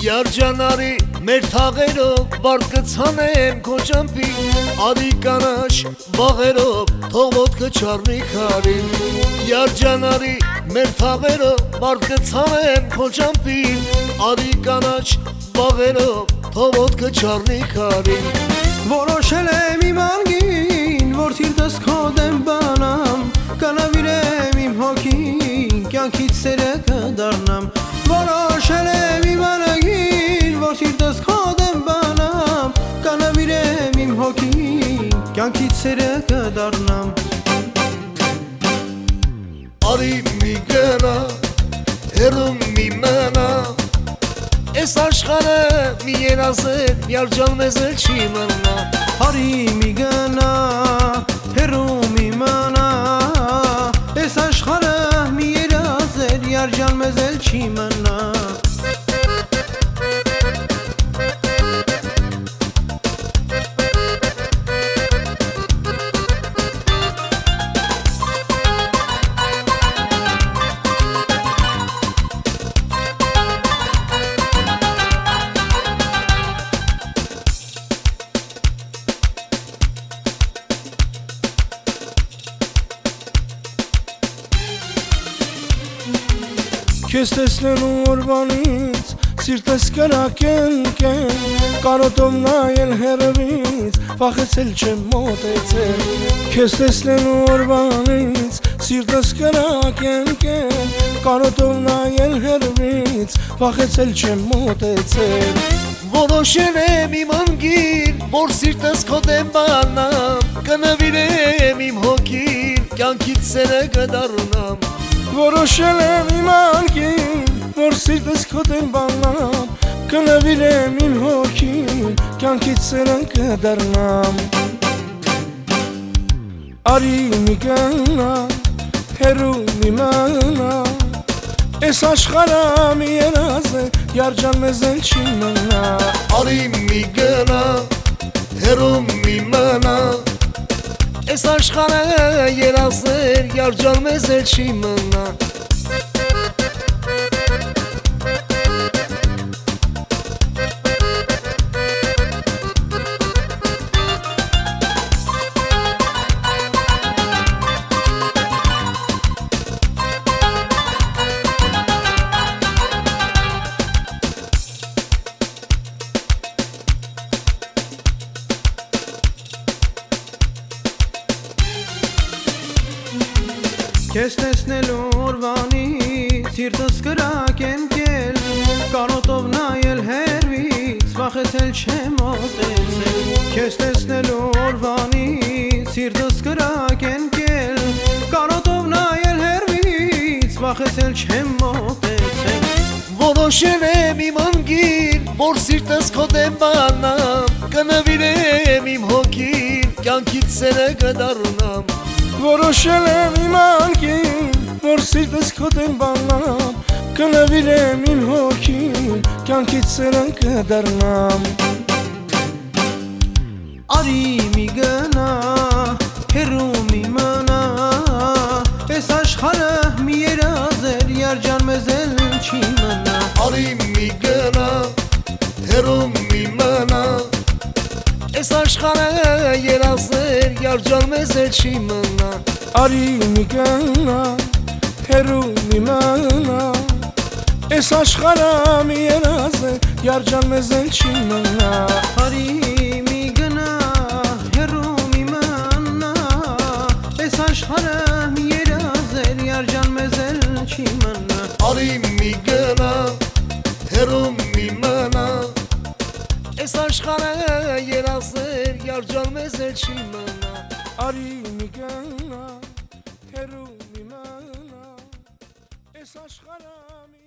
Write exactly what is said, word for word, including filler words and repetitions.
Երջանարի մեր թաղերով վարդ կցանեմ քո ճամփին Արի կանաչ բաղերով թող ոտքը չառնի քարին Երջանարի մեր թաղերով վարդ կցանեմ քո ճամփին Արի կանաչ բաղերով թող ոտքը չառնի քարին Որոշել եմ իմ անգին, որ սիրտս քո դեմ բանամ Կանավիրեմ իմ հոգին, կյանքից սերը կդառնամ Որոշել եմ իմ անգին, որ սիրտս քո դեմ բանամ Կանավիրեմ իմ հոգին, կյանքից սերը կդառնամ Արի մի գնա, հեռու մի մնա Այս աշխարհը մի երազել, միարջան մեզ էլ չի մնա Արի մի գնա, հեռու մի մնա Այս աշխարհը մի երազել, միարջան մեզ էլ չի մնա Քեզ տեսնելու օրվանից սիրտս կրակեն-կեն Կարոտով նայել հեռվից, վախեցել չեմ մոտեցել Քեզ տեսնելու օրվանից սիրտս կրակեն-կեն Կարոտով նայել հեռվից, վախեցել չեմ մոտեցել Որոշել եմ իմ անգին, որ սիրտս քո դեմ բանամ Կնվիրեմ իմ հոգին, կյանքից սերը կդառնամ Որոշել եմ իմ անգին, որ սիրտս քո դեմ բանամ Կնվիրեմ իմ հոգին, կյանքից սերը կդառնամ Արի մի գնա, հեռու մի մնա Այս աշխարհը մի երազ է, երջան մեզ էլ չի մնա Արի մի գնա, հեռու մի մնա Այս աշխարհը երազել, երջան մեզ էլ չի մնա Քեզ տեսնելու օրվանից սիրտս կրակեն-կել Կարոտով նայել հեռվից, վախեցել չեմ մոտեցել Քեզ տեսնելու օրվանից սիրտս կրակեն-կել Կարոտով նայել հեռվից, վախեցել չեմ մոտեցել Որոշել եմ իմ անգին, որ սիրտս քո դեմ բանամ Կնվիրեմ իմ հոգին, կյանքից սերը կդառնամ Որոշել եմ իմ անգին, որ սիրտս քո դեմ բանամ Կնվիրեմ իմ հոգին, կյանքից սերը կդառնամ Արի մի գնա, հեռու մի մնա Այս աշխարհը մի երազել, երջան մեզ էլ չի մնա Արի մի գնա, հեռու մի մնա Այս աշխարհը երազել, երջան մեզ էլ չի մնա Արի մի գնա, հեռու մի մնա Այս աշխարհը մի երազ է, երջան մեզ էլ չի մնա Արի մի գնա, հեռու մի մնա Այս աշխարհը մի երազել, երջան մեզ էլ չի մնա Արի մի գնա, հեռու մի մնա Այս աշխարհը երազել, երջան մեզ էլ չի մնա Արի մի գնա, հեռու մի մնա Այս աշխարհը